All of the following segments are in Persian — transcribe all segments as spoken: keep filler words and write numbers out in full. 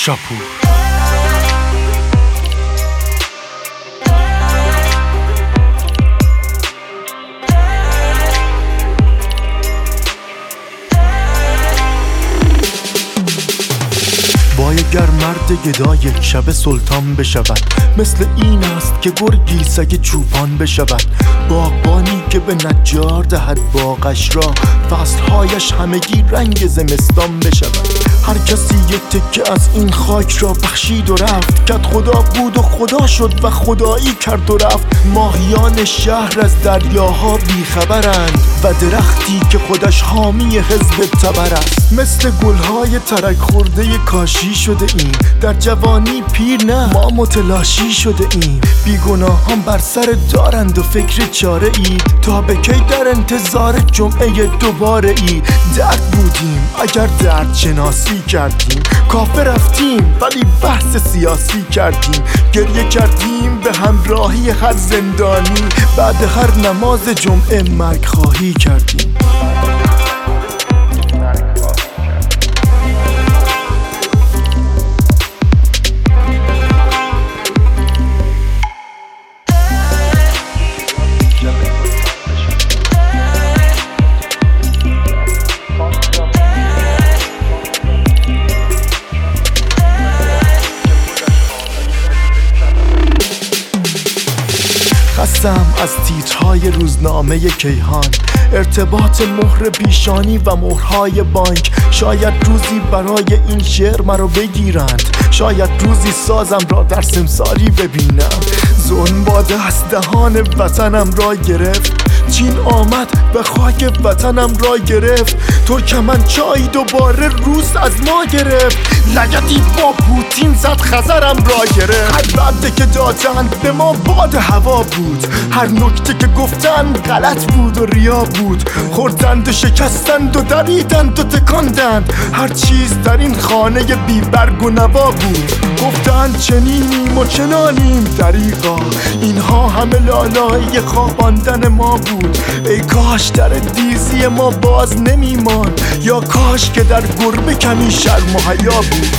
شاپور. وای اگر مرد گدا یک شب سلطان بشود، مثل این است که گرگی سگ چوپان بشود. باغبانی که به نجار دهد باغش را، فصلهایش همگی رنگ زمستان بشود. هر کسی یک تکه از این خاک را بخشید و رفت، کد خدا بود و خدا شد و خدایی کرد و رفت. ماهیان شهر از دریاها بیخبرند و درختی که خودش حامی حزب تبر است. مثل گلهای ترک خورده کاشی شده ایم، در جوانی پیر نه ما متلاشی شده ایم. بیگناهان بر سر دارند و فکر چاره ای، تا به کی در انتظار جمعه دوباره ای. درد بودیم اگر درد شناسی کردیم، کافه رفتیم ولی بحث سیاسی کردیم. گریه کردیم به همراهی هر زندانی، بعد هر نماز جمعه مرگ خواهی کردیم. خستم از تیترهای روزنامه کیهان، ارتباط مهر پیشانی و مهرهای بانک. شاید روزی برای این شعر مرا بگیرند، شاید روزی سازم را در سمساری ببینم. ظلم با دست دهان وطنم را گرفت، چین آمد و خاک وطنم را گرفت. ترکمنچای دوباره روز از ما گرفت، لگدی با پوتین زد خزرم را گرفت. هر وعده که دادند به ما باد هوا بود، هر نکته که گفتند غلط بود و ریا بود. خوردند و شکستند و دریدند و تکاندند، هر چیز در این خانه بی برگ و نوا بود. گفتند چنینیم و چنانیم دریغا، اینها همه لالایی خواباندن ما بود. ای کاش در دیزی ما باز نمیمان، یا کاش که در گربه کمی شرم و حیا بود.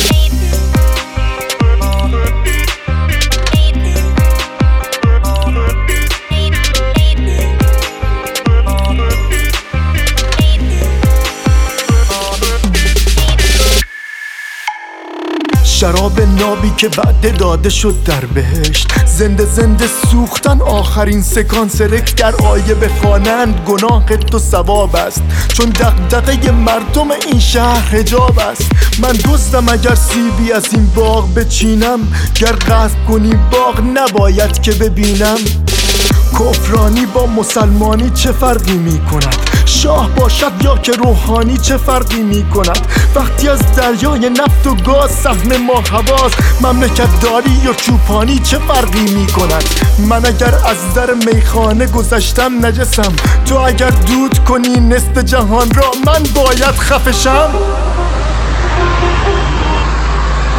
شراب نابی که وعده داده شد در بهشت، زنده زنده سوختن آخرین سکانس رک. در آیه بخوانند گناه تو ثواب است، چون دغدغه مردم این شهر حجاب است. من دزدم اگر سیبی از این باغ بچینم، گر غصب کنی باغ نباید که ببینم. کفرانی با مسلمانی چه فرقی می کند؟ شاه باشد یا که روحانی چه فرقی می کند؟ وقتی از دریای نفت و گاز سهم ما هواست، مملکت داری یا چوپانی چه فرقی می کند؟ من اگر از در میخانه گذشتم نجسم، تو اگر دود کنی نصف جهان را من باید خفشم.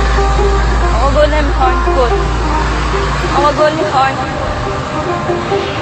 آقا گل نمیخواین؟ گل آقا گل میخواین؟